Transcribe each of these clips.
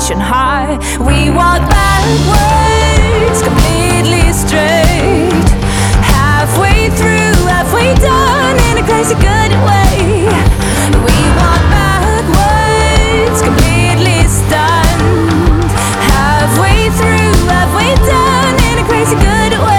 tension high. We walk backwards, completely straight. Halfway through, halfway done, in a crazy good way. We walk backwards, completely stunned. Halfway through, halfway done, in a crazy good way.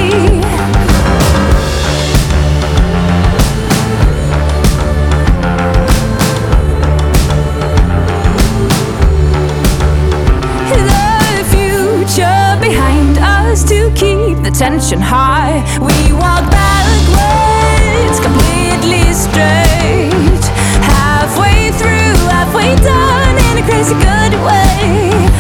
To keep the tension high, we walk backwards, completely straight. Halfway through, halfway done, in a crazy good way.